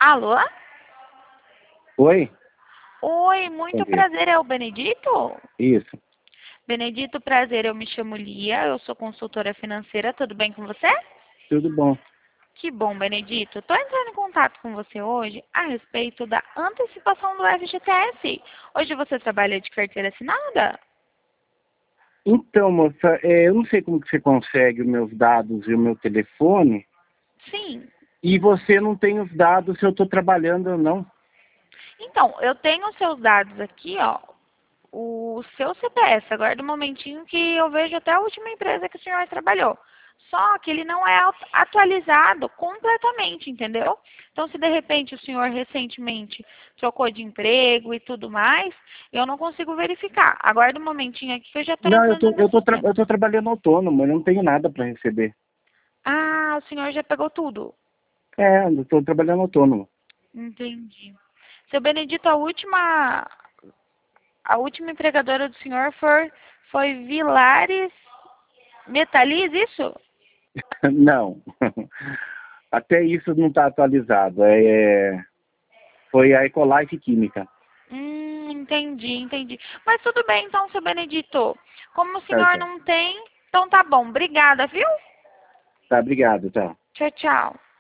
Alô? Oi? Oi, Bom muito dia. prazer, é o Benedito? Isso. Benedito, prazer, eu me chamo Lia, eu sou consultora financeira, tudo bem com você? Tudo bom. Que bom, Benedito. Estou entrando em contato com você hoje a respeito da antecipação do FGTS. Hoje você trabalha de carteira assinada? Então, moça, eu não sei como que você consegue os meus dados e o meu telefone, Sim. e você não tem os dados se eu estou trabalhando ou não. Então, eu tenho os seus dados aqui, ó. O seu CPF, aguarda um momentinho que eu vejo até a última empresa que o senhor trabalhou. Só que ele não é atualizado completamente, entendeu? Então, se de repente o senhor recentemente trocou de emprego e tudo mais, eu não consigo verificar. Aguarda um momentinho aqui que eu já estou Não, entrando no sistema. eu tô trabalhando autônomo, eu não tenho nada para receber. Ah, o senhor já pegou tudo. Eu estou trabalhando autônomo. Entendi. Seu Benedito, a última empregadora do senhor foi Vilares Metaliz, isso? Não. Até isso não está atualizado. Foi a Ecolife Química. Entendi. Mas tudo bem, então, seu Benedito. Como o Tá, senhor tá. não tem, então tá bom. Obrigada, viu? Tá, obrigado, tá. Tchau, tchau.